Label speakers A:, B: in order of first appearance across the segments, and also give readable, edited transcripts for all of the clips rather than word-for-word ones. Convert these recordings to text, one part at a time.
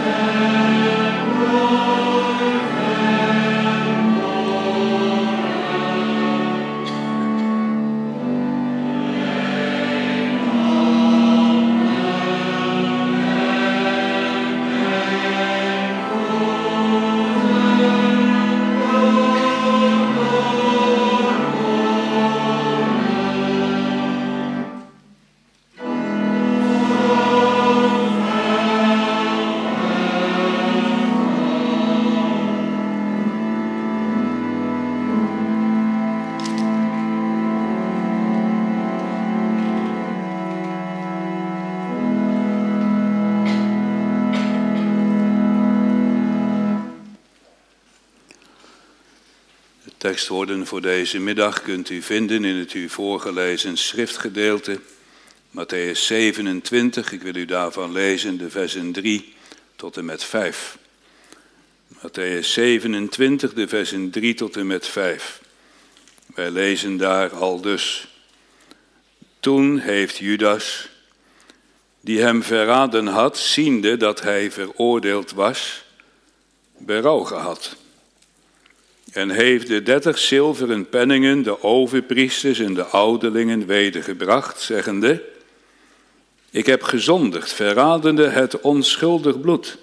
A: Tekstwoorden voor deze middag kunt u vinden in het u voorgelezen schriftgedeelte. Mattheüs 27, ik wil u daarvan lezen de versen 3 tot en met 5. Mattheüs 27, de versen 3 tot en met 5. Wij lezen daar aldus. Toen heeft Judas, die hem verraden had, ziende dat hij veroordeeld was, berouw gehad. En heeft de 30 zilveren penningen de overpriesters en de ouderlingen wedergebracht, zeggende: Ik heb gezondigd, verradende het onschuldig bloed.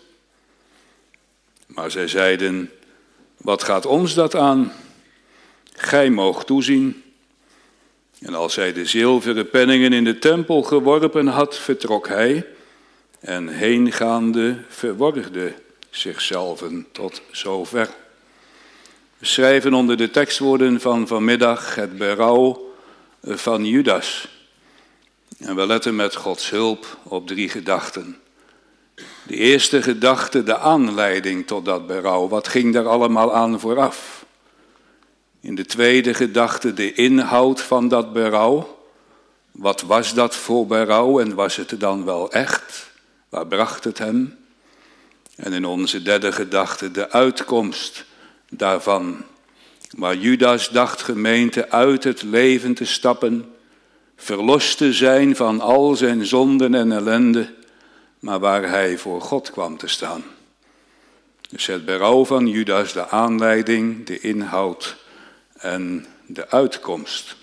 A: Maar zij zeiden: Wat gaat ons dat aan? Gij moogt toezien. En als hij de zilveren penningen in de tempel geworpen had, vertrok hij, en heengaande verworgde zichzelven tot zover. We schrijven onder de tekstwoorden van vanmiddag het berouw van Judas. En we letten met Gods hulp op 3 gedachten. De eerste gedachte, de aanleiding tot dat berouw. Wat ging daar allemaal aan vooraf? In de tweede gedachte, de inhoud van dat berouw. Wat was dat voor berouw en was het dan wel echt? Waar bracht het hem? En in onze derde gedachte, de uitkomst daarvan, waar Judas dacht gemeente uit het leven te stappen, verlost te zijn van al zijn zonden en ellende, maar waar hij voor God kwam te staan. Dus het berouw van Judas, de aanleiding, de inhoud en de uitkomst.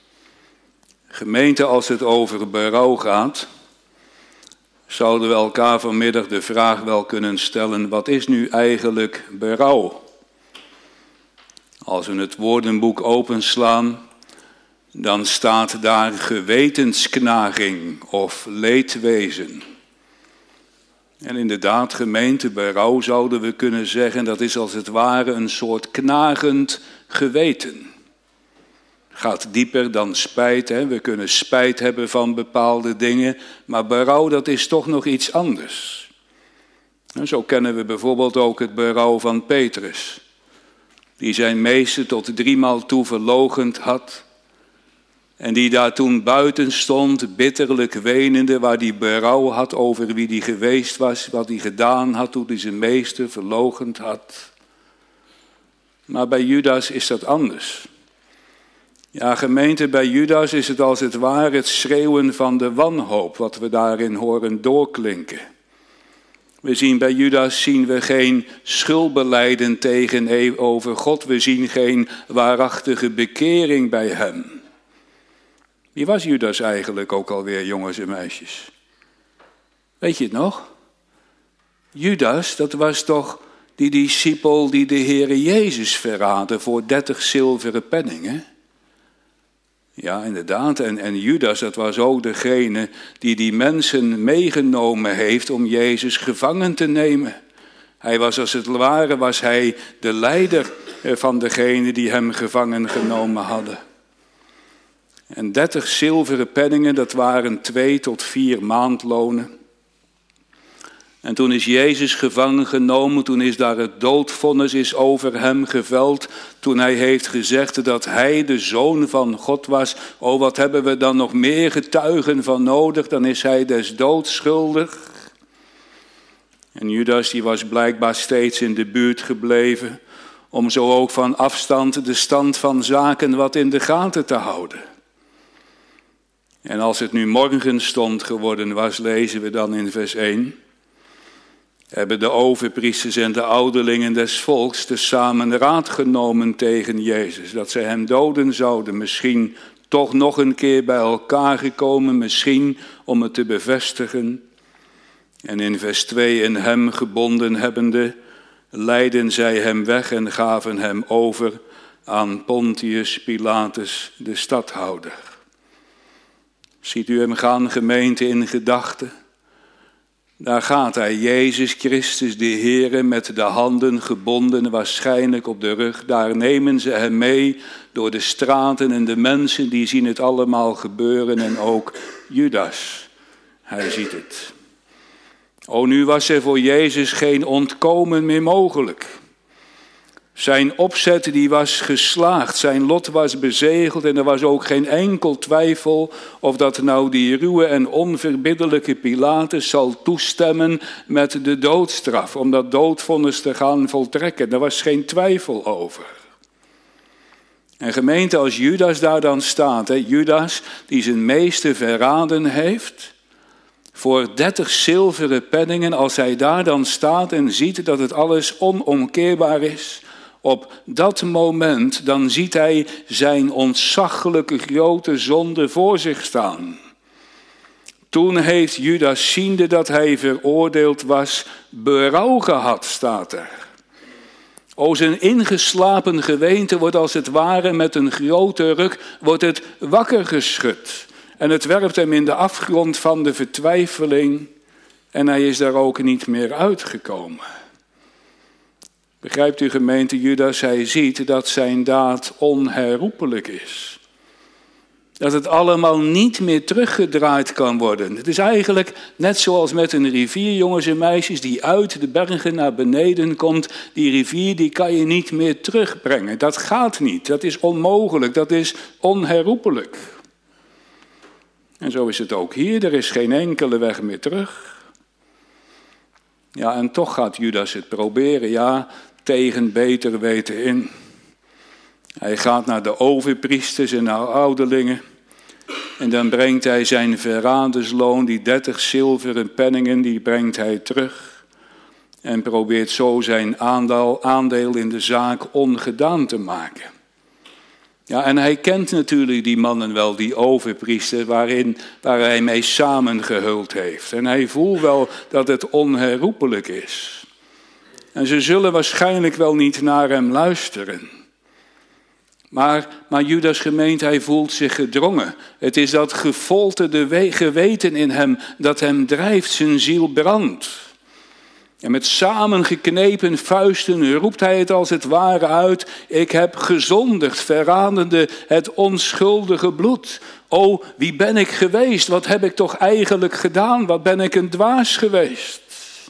A: Gemeente, als het over berouw gaat, zouden we elkaar vanmiddag de vraag wel kunnen stellen: wat is nu eigenlijk berouw? Als we het woordenboek openslaan, dan staat daar gewetensknaging of leedwezen. En inderdaad, gemeente, berouw zouden we kunnen zeggen, dat is als het ware een soort knagend geweten. Gaat dieper dan spijt, hè? We kunnen spijt hebben van bepaalde dingen, maar berouw, dat is toch nog iets anders. En zo kennen we bijvoorbeeld ook het berouw van Petrus, die zijn meester tot 3 maal toe verloochend had. En die daar toen buiten stond, bitterlijk wenende, waar die berouw had over wie die geweest was, wat hij gedaan had toen hij zijn meester verloochend had. Maar bij Judas is dat anders. Ja, gemeente, bij Judas is het als het ware het schreeuwen van de wanhoop, wat we daarin horen doorklinken. Bij Judas zien we geen schuldbelijden tegenover God. We zien geen waarachtige bekering bij hem. Wie was Judas eigenlijk ook alweer, jongens en meisjes? Weet je het nog? Judas, dat was toch die discipel die de Heere Jezus verraadde voor 30 zilveren penningen? Ja, inderdaad. En Judas, dat was ook degene die mensen meegenomen heeft om Jezus gevangen te nemen. Hij was als het ware, de leider van degene die hem gevangen genomen hadden. En 30 zilveren penningen, dat waren 2 tot 4 maandlonen. En toen is Jezus gevangen genomen, toen is daar het doodvonnis over hem geveld. Toen hij heeft gezegd dat hij de Zoon van God was. Oh, wat hebben we dan nog meer getuigen van nodig? Dan is hij des doods schuldig. En Judas die was blijkbaar steeds in de buurt gebleven, om zo ook van afstand de stand van zaken wat in de gaten te houden. En als het nu morgenstond geworden was, lezen we dan in vers 1... hebben de overpriesters en de ouderlingen des volks tezamen raad genomen tegen Jezus. Dat ze hem doden zouden. Misschien toch nog een keer bij elkaar gekomen. Misschien om het te bevestigen. En in vers 2, en hem gebonden hebbende, leidden zij hem weg en gaven hem over aan Pontius Pilatus, de stadhouder. Ziet u hem gaan, gemeente, in gedachten? Daar gaat hij, Jezus Christus, de Heere, met de handen gebonden, waarschijnlijk op de rug. Daar nemen ze hem mee door de straten en de mensen, die zien het allemaal gebeuren. En ook Judas, hij ziet het. O, nu was er voor Jezus geen ontkomen meer mogelijk. Zijn opzet die was geslaagd, zijn lot was bezegeld en er was ook geen enkel twijfel of dat nou die ruwe en onverbiddelijke Pilatus zal toestemmen met de doodstraf, om dat doodvonnis te gaan voltrekken. Daar was geen twijfel over. En gemeente, als Judas daar dan staat, Judas die zijn meester verraden heeft, voor 30 zilveren penningen, als hij daar dan staat en ziet dat het alles onomkeerbaar is, op dat moment dan ziet hij zijn ontzaglijke grote zonde voor zich staan. Toen heeft Judas, ziende dat hij veroordeeld was, berouw gehad, staat er. O, zijn ingeslapen geweten wordt als het ware met een grote ruk, wordt het wakker geschud. En het werpt hem in de afgrond van de vertwijfeling en hij is daar ook niet meer uitgekomen. Begrijpt u, gemeente, Judas, hij ziet dat zijn daad onherroepelijk is. Dat het allemaal niet meer teruggedraaid kan worden. Het is eigenlijk net zoals met een rivier, jongens en meisjes, die uit de bergen naar beneden komt. Die rivier die kan je niet meer terugbrengen. Dat gaat niet, dat is onmogelijk, dat is onherroepelijk. En zo is het ook hier, er is geen enkele weg meer terug. Ja, en toch gaat Judas het proberen, ja, tegen beter weten in. Hij gaat naar de overpriesters en naar ouderlingen. En dan brengt hij zijn verradersloon, die 30 zilveren penningen, die brengt hij terug. En probeert zo zijn aandeel in de zaak ongedaan te maken. Ja, en hij kent natuurlijk die mannen wel, die overpriester, waar hij mee samengehuld heeft. En hij voelt wel dat het onherroepelijk is. En ze zullen waarschijnlijk wel niet naar hem luisteren. Maar Judas, gemeente, hij voelt zich gedrongen. Het is dat gefolterde geweten in hem dat hem drijft, zijn ziel brandt. En met samengeknepen vuisten roept hij het als het ware uit. Ik heb gezondigd, verradende het onschuldige bloed. O, wie ben ik geweest? Wat heb ik toch eigenlijk gedaan? Wat ben ik een dwaas geweest?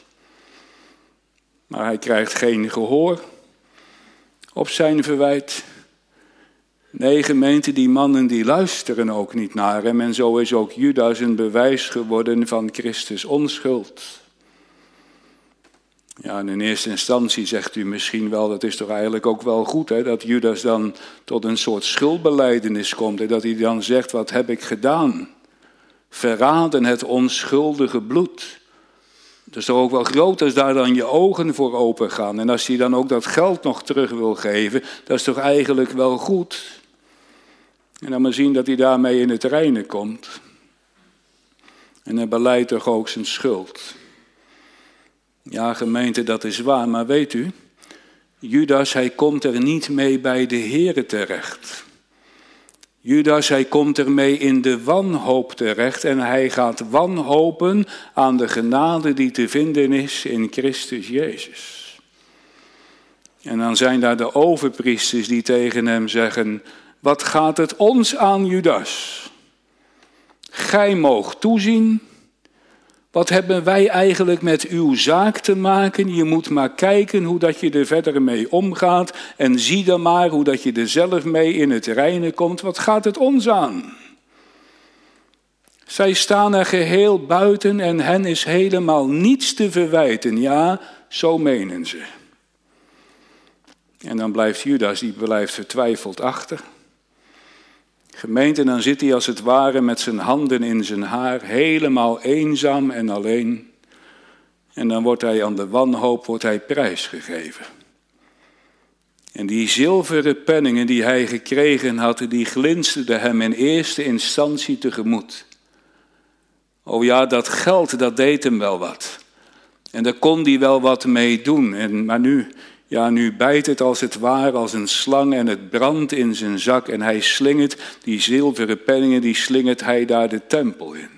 A: Maar hij krijgt geen gehoor op zijn verwijt. Nee, gemeente, die mannen die luisteren ook niet naar hem. En zo is ook Judas een bewijs geworden van Christus onschuld. Ja, en in eerste instantie zegt u misschien wel, dat is toch eigenlijk ook wel goed, hè, dat Judas dan tot een soort schuldbelijdenis komt. En dat hij dan zegt, wat heb ik gedaan? Verraden het onschuldige bloed. Dat is toch ook wel groot als daar dan je ogen voor open gaan. En als hij dan ook dat geld nog terug wil geven, dat is toch eigenlijk wel goed. En dan maar zien dat hij daarmee in het reine komt. En hij beleidt toch ook zijn schuld. Ja, gemeente, dat is waar, maar weet u, Judas, hij komt er niet mee bij de Here terecht. Judas, hij komt ermee in de wanhoop terecht en hij gaat wanhopen aan de genade die te vinden is in Christus Jezus. En dan zijn daar de overpriesters die tegen hem zeggen, wat gaat het ons aan, Judas? Gij moogt toezien. Wat hebben wij eigenlijk met uw zaak te maken? Je moet maar kijken hoe dat je er verder mee omgaat. En zie dan maar hoe dat je er zelf mee in het reine komt. Wat gaat het ons aan? Zij staan er geheel buiten en hen is helemaal niets te verwijten. Ja, zo menen ze. En dan blijft Judas, die blijft vertwijfeld achter. Gemeente, dan zit hij als het ware met zijn handen in zijn haar, helemaal eenzaam en alleen. En dan wordt hij aan de wanhoop prijsgegeven. En die zilveren penningen die hij gekregen had, die glinsterden hem in eerste instantie tegemoet. Oh ja, dat geld, dat deed hem wel wat. En daar kon hij wel wat mee doen. Maar nu bijt het als het ware als een slang en het brandt in zijn zak. En hij slingert, die zilveren penningen, die slingert hij daar de tempel in.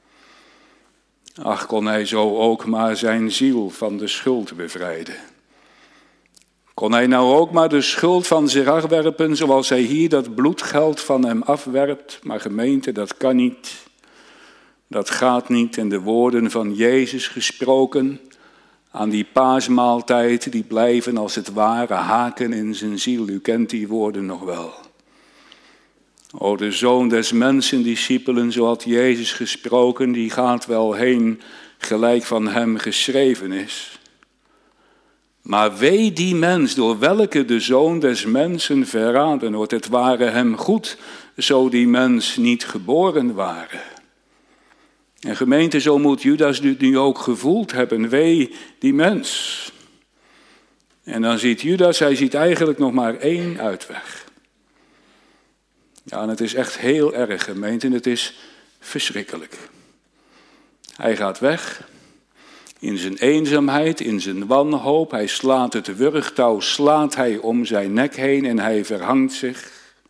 A: Ach, kon hij zo ook maar zijn ziel van de schuld bevrijden. Kon hij nou ook maar de schuld van zich afwerpen, zoals hij hier dat bloedgeld van hem afwerpt. Maar gemeente, dat kan niet. Dat gaat niet. En de woorden van Jezus gesproken aan die paasmaaltijd, die blijven als het ware haken in zijn ziel. U kent die woorden nog wel. O, de Zoon des Mensen, discipelen, zo had Jezus gesproken, die gaat wel heen, gelijk van hem geschreven is. Maar wee die mens, door welke de Zoon des Mensen verraden wordt. Het ware hem goed, zo die mens niet geboren waren. En gemeente, zo moet Judas nu ook gevoeld hebben, wee die mens. En dan ziet Judas, hij ziet eigenlijk nog maar één uitweg. Ja, en het is echt heel erg, gemeente, en het is verschrikkelijk. Hij gaat weg, in zijn eenzaamheid, in zijn wanhoop. Hij slaat het wurgtouw, slaat hij om zijn nek heen en hij verhangt zich.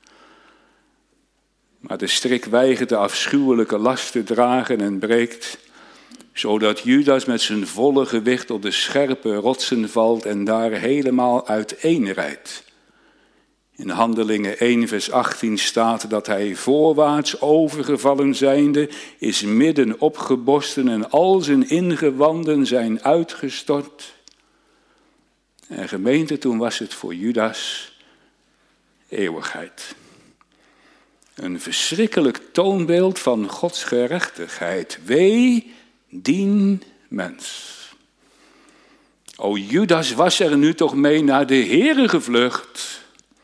A: Maar de strik weigert de afschuwelijke last te dragen en breekt, zodat Judas met zijn volle gewicht op de scherpe rotsen valt en daar helemaal uiteenrijdt. In Handelingen 1 vers 18 staat dat hij voorwaarts overgevallen zijnde is midden opgeborsten en al zijn ingewanden zijn uitgestort. En gemeente, toen was het voor Judas eeuwigheid. Een verschrikkelijk toonbeeld van Gods gerechtigheid. Wee dien mens. O, Judas was er nu toch mee naar de Here gevlucht.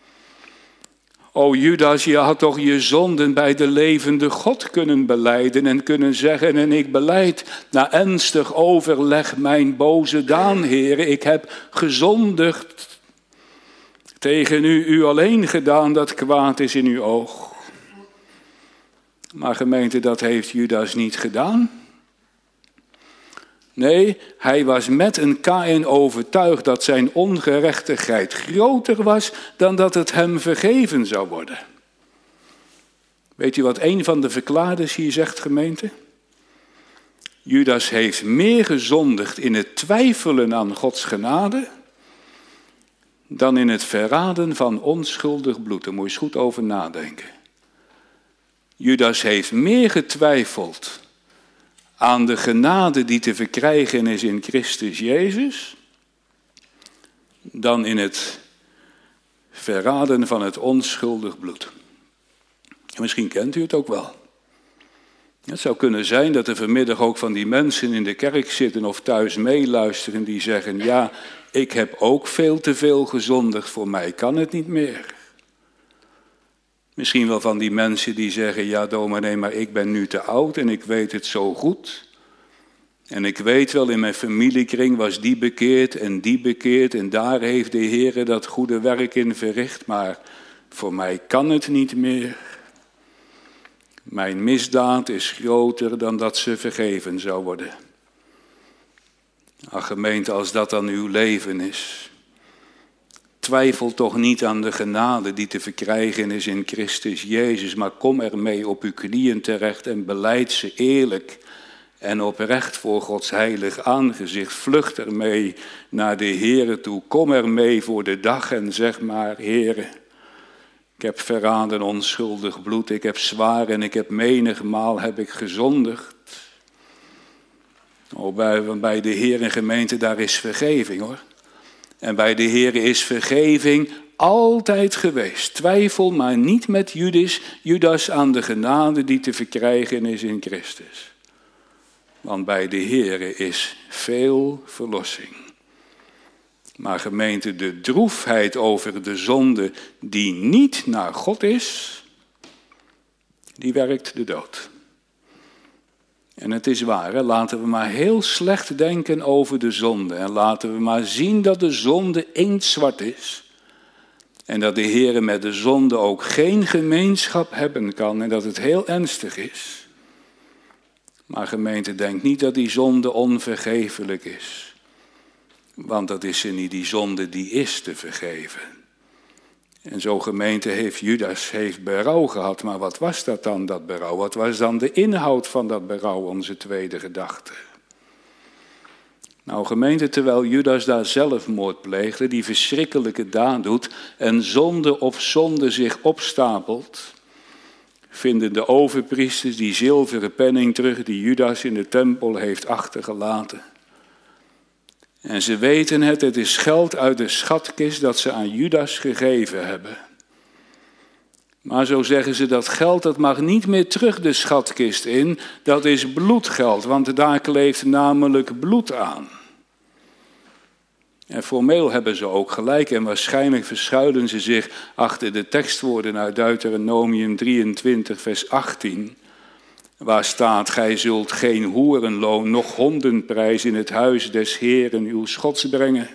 A: O Judas, je had toch je zonden bij de levende God kunnen belijden en kunnen zeggen, en ik belijd na ernstig overleg mijn boze daan, Heere. Ik heb gezondigd tegen u alleen gedaan dat kwaad is in uw oog. Maar gemeente, dat heeft Judas niet gedaan. Nee, hij was met een Kaïn overtuigd dat zijn ongerechtigheid groter was dan dat het hem vergeven zou worden. Weet u wat een van de verklaarders hier zegt, gemeente? Judas heeft meer gezondigd in het twijfelen aan Gods genade dan in het verraden van onschuldig bloed. Daar moet je eens goed over nadenken. Judas heeft meer getwijfeld aan de genade die te verkrijgen is in Christus Jezus, dan in het verraden van het onschuldig bloed. En misschien kent u het ook wel. Het zou kunnen zijn dat er vanmiddag ook van die mensen in de kerk zitten of thuis meeluisteren die zeggen, ja, ik heb ook veel te veel gezondigd, voor mij kan het niet meer. Misschien wel van die mensen die zeggen, ja dominee, maar ik ben nu te oud en ik weet het zo goed. En ik weet wel, in mijn familiekring was die bekeerd en daar heeft de Heer dat goede werk in verricht. Maar voor mij kan het niet meer. Mijn misdaad is groter dan dat ze vergeven zou worden. Ach gemeente, als dat dan uw leven is, twijfel toch niet aan de genade die te verkrijgen is in Christus Jezus, maar kom ermee op uw knieën terecht en belijd ze eerlijk en oprecht voor Gods heilig aangezicht. Vlucht ermee naar de Heere toe, kom ermee voor de dag en zeg maar, Heere, ik heb verraden onschuldig bloed, ik heb zwaar en ik heb menigmaal heb ik gezondigd. Oh, bij de Heer en gemeente, daar is vergeving hoor. En bij de Heer is vergeving altijd geweest. Twijfel maar niet met Judas aan de genade die te verkrijgen is in Christus. Want bij de Heer is veel verlossing. Maar gemeente, de droefheid over de zonde die niet naar God is, die werkt de dood. En het is waar, hè? Laten we maar heel slecht denken over de zonde. En laten we maar zien dat de zonde inktzwart is. En dat de Heer met de zonde ook geen gemeenschap hebben kan. En dat het heel ernstig is. Maar gemeente, denk niet dat die zonde onvergevelijk is. Want dat is ze niet, die zonde die is te vergeven. En zo gemeente Judas heeft berouw gehad. Maar wat was dat dan, dat berouw? Wat was dan de inhoud van dat berouw, onze tweede gedachte? Nou gemeente, terwijl Judas daar zelfmoord pleegde, die verschrikkelijke daad doet en zonde op zonde zich opstapelt, vinden de overpriesters die zilveren penning terug die Judas in de tempel heeft achtergelaten. En ze weten het is geld uit de schatkist dat ze aan Judas gegeven hebben. Maar zo zeggen ze, dat geld dat mag niet meer terug de schatkist in, dat is bloedgeld, want daar kleeft namelijk bloed aan. En formeel hebben ze ook gelijk en waarschijnlijk verschuilen ze zich achter de tekstwoorden uit Deuteronomium 23 vers 18. Waar staat, gij zult geen hoerenloon, noch hondenprijs in het huis des Heeren uw Gods brengen.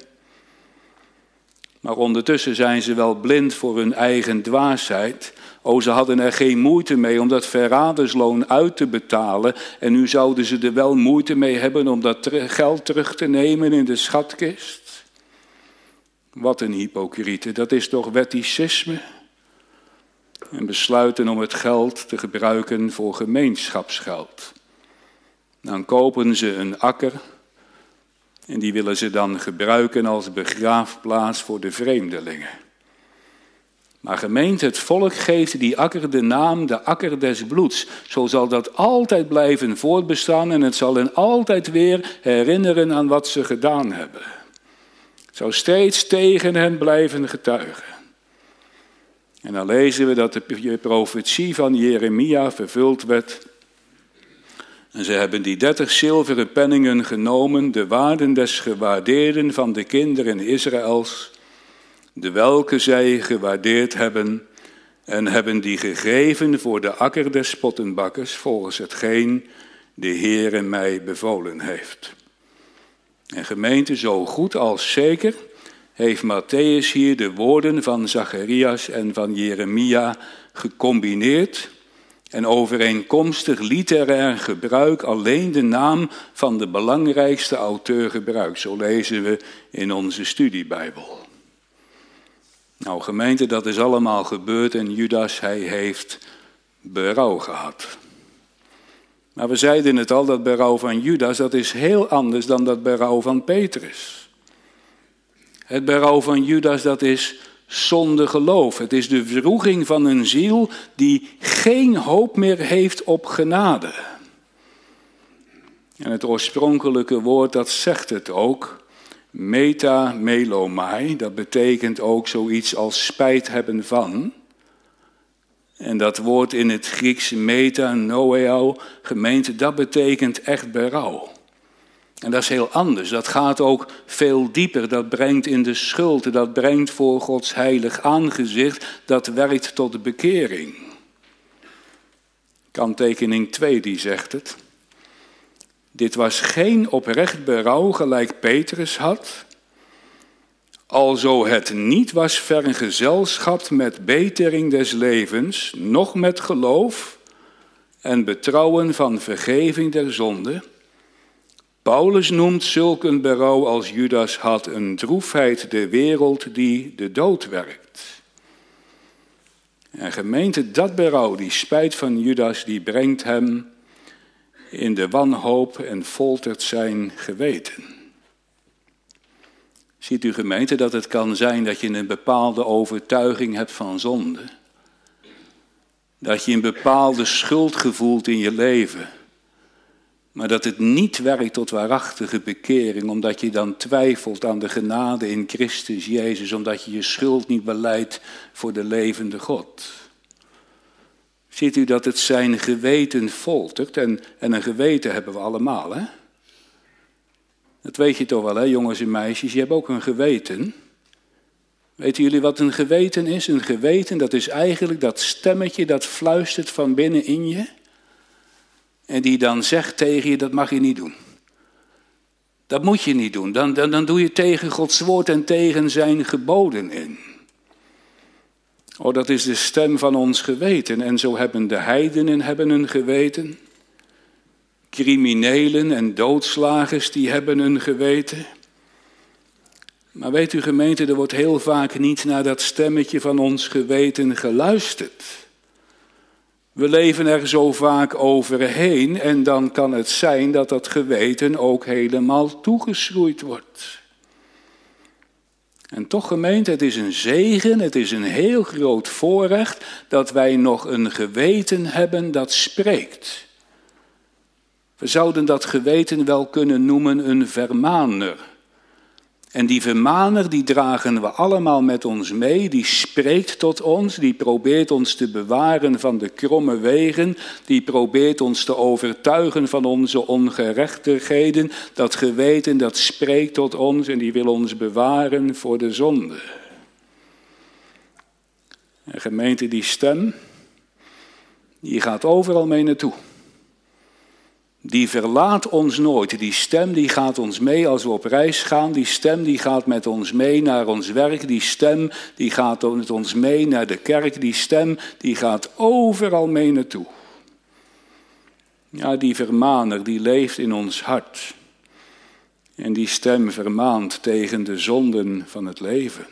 A: Maar ondertussen zijn ze wel blind voor hun eigen dwaasheid. Ze hadden er geen moeite mee om dat verradersloon uit te betalen. En nu zouden ze er wel moeite mee hebben om dat geld terug te nemen in de schatkist. Wat een hypocriete, dat is toch wetticisme? En besluiten om het geld te gebruiken voor gemeenschapsgeld. Dan kopen ze een akker en die willen ze dan gebruiken als begraafplaats voor de vreemdelingen. Maar gemeente, het volk geeft die akker de naam de akker des bloeds. Zo zal dat altijd blijven voortbestaan en het zal hen altijd weer herinneren aan wat ze gedaan hebben. Het zou steeds tegen hen blijven getuigen. En dan lezen we dat de profetie van Jeremia vervuld werd. En ze hebben die 30 zilveren penningen genomen, de waarden des gewaardeerden van de kinderen Israëls, de welke zij gewaardeerd hebben, en hebben die gegeven voor de akker des pottenbakkers, volgens hetgeen de Heere mij bevolen heeft. En gemeente, zo goed als zeker heeft Mattheüs hier de woorden van Zacharias en van Jeremia gecombineerd en overeenkomstig literair gebruik alleen de naam van de belangrijkste auteur gebruikt. Zo lezen we in onze studiebijbel. Nou gemeente, dat is allemaal gebeurd en Judas, hij heeft berouw gehad. Maar we zeiden het al, dat berouw van Judas, dat is heel anders dan dat berouw van Petrus. Het berouw van Judas, dat is zonder geloof. Het is de wroeging van een ziel die geen hoop meer heeft op genade. En het oorspronkelijke woord, dat zegt het ook. Metamelomai, dat betekent ook zoiets als spijt hebben van. En dat woord in het Grieks metanoeo, gemeente, dat betekent echt berouw. En dat is heel anders, dat gaat ook veel dieper, dat brengt in de schuld, dat brengt voor Gods heilig aangezicht, dat werkt tot de bekering. Kanttekening 2, die zegt het. Dit was geen oprecht berouw gelijk Petrus had, alzo het niet was vergezelschapt met betering des levens, noch met geloof en betrouwen van vergeving der zonde. Paulus noemt zulk een berouw als Judas had een droefheid der wereld die de dood werkt. En gemeente, dat berouw, die spijt van Judas, die brengt hem in de wanhoop en foltert zijn geweten. Ziet u gemeente dat het kan zijn dat je een bepaalde overtuiging hebt van zonde. Dat je een bepaalde schuld gevoelt in je leven. Maar dat het niet werkt tot waarachtige bekering, omdat je dan twijfelt aan de genade in Christus Jezus, omdat je je schuld niet belijdt voor de levende God. Ziet u dat het zijn geweten foltert, en een geweten hebben we allemaal, hè? Dat weet je toch wel, hè, jongens en meisjes, je hebt ook een geweten. Weten jullie wat een geweten is? Een geweten, dat is eigenlijk dat stemmetje dat fluistert van binnen in je. En die dan zegt tegen je, dat mag je niet doen. Dat moet je niet doen. Dan doe je tegen Gods woord en tegen zijn geboden in. Oh, dat is de stem van ons geweten. En zo hebben de heidenen een geweten. Criminelen en doodslagers, die hebben een geweten. Maar weet u gemeente, er wordt heel vaak niet naar dat stemmetje van ons geweten geluisterd. We leven er zo vaak overheen en dan kan het zijn dat dat geweten ook helemaal toegeschroeid wordt. En toch gemeente, het is een zegen, het is een heel groot voorrecht dat wij nog een geweten hebben dat spreekt. We zouden dat geweten wel kunnen noemen een vermaner. En die vermaner, die dragen we allemaal met ons mee, die spreekt tot ons, die probeert ons te bewaren van de kromme wegen, die probeert ons te overtuigen van onze ongerechtigheden. Dat geweten, dat spreekt tot ons en die wil ons bewaren voor de zonde. En gemeente, die stem, die gaat overal mee naartoe. Die verlaat ons nooit. Die stem die gaat ons mee als we op reis gaan. Die stem die gaat met ons mee naar ons werk. Die stem die gaat met ons mee naar de kerk. Die stem die gaat overal mee naartoe. Ja, die vermaner die leeft in ons hart. En die stem vermaant tegen de zonden van het leven.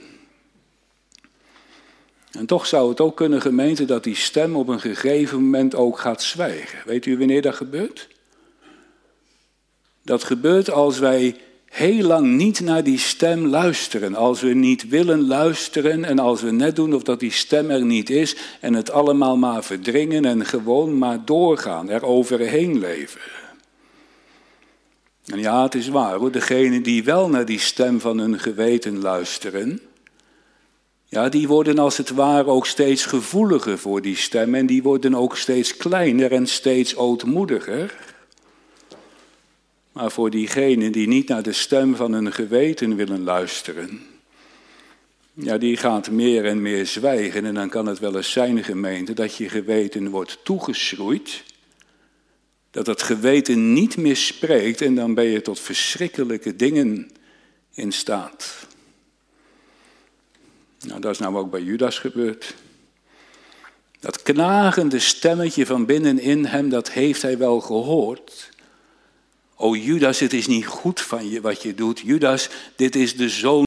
A: En toch zou het ook kunnen, gemeente, dat die stem op een gegeven moment ook gaat zwijgen. Weet u wanneer dat gebeurt? Dat gebeurt als wij heel lang niet naar die stem luisteren. Als we niet willen luisteren en als we net doen of dat die stem er niet is en het allemaal maar verdringen en gewoon maar doorgaan, er overheen leven. En ja, het is waar hoor, degenen die wel naar die stem van hun geweten luisteren, ja, die worden als het ware ook steeds gevoeliger voor die stem en die worden ook steeds kleiner en steeds ootmoediger. Maar voor diegenen die niet naar de stem van hun geweten willen luisteren, ja, die gaat meer en meer zwijgen. En dan kan het wel eens zijn, gemeente, dat je geweten wordt toegeschroeid. Dat het geweten niet meer spreekt en dan ben je tot verschrikkelijke dingen in staat. Nou, dat is nou ook bij Judas gebeurd. Dat knagende stemmetje van binnenin hem, dat heeft hij wel gehoord. O Judas, het is niet goed van je wat je doet. Judas, dit is de zoon